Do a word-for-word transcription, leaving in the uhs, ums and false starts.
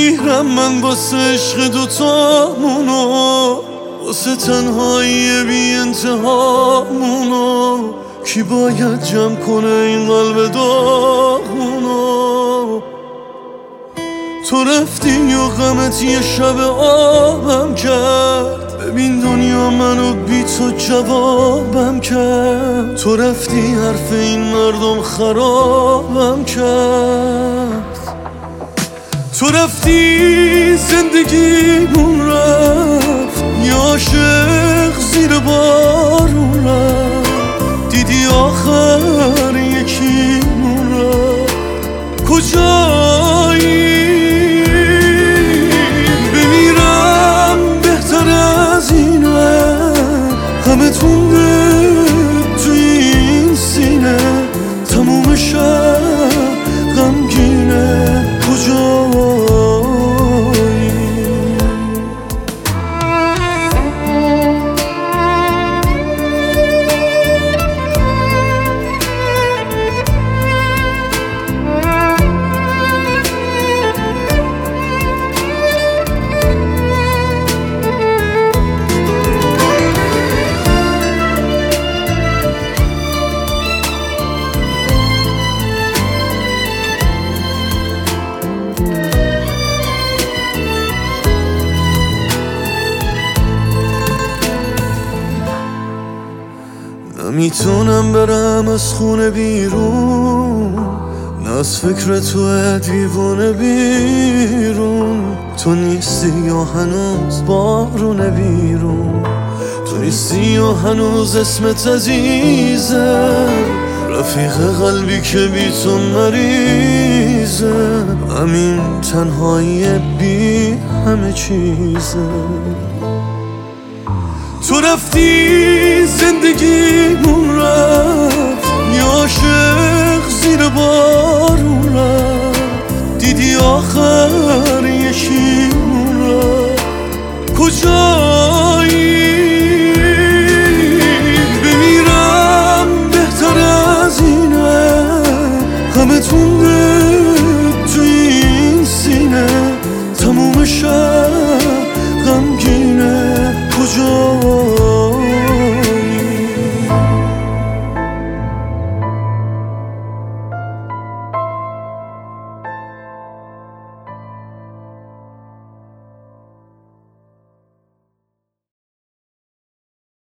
میمیرم من واسه عشق دوتامونو، واسه تنهایی بی انتهامونو. کی باید جمع کنه این قلب داغونو؟ تو رفتی و غمت یه شب آبم کرد، ببین دنیا منو بی تو جوابم کرد. تو رفتی حرف این مردم خرابم کرد. تو رفتی زندگیمون رفت، یه عاشق زیر بارون رفت. دیدی آخر یکیمون رفت، کجایی؟ بمیرم بهتر از اینه، همه تونده تو این سینه. تموم شب غمگینه، کجایی؟ نمیتونم برم از خونه بیرون، نه از فکر تو دیوونه بیرون. تو نیستی یا هنوز بارونه بیرون، تو نیستی یا هنوز اسمت عزیزه. رفیق قلبی که بی تو مریضه، همین تنهایی بی همه چیزه. تو رفتی زندگیمون رفت، یه عاشق زیر بارون رفت. دیدی آخر یکیمون رفت، کجا؟